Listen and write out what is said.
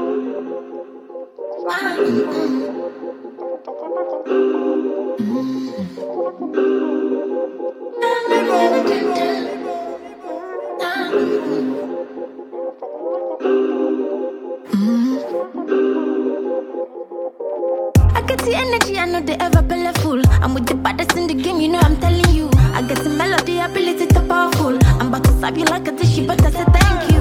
I get the energy, I know they ever been full. I'm with the baddest in the game, you know I'm telling you. I get the melody, ability to powerful. I'm about to slap you like a dish, you better say thank you.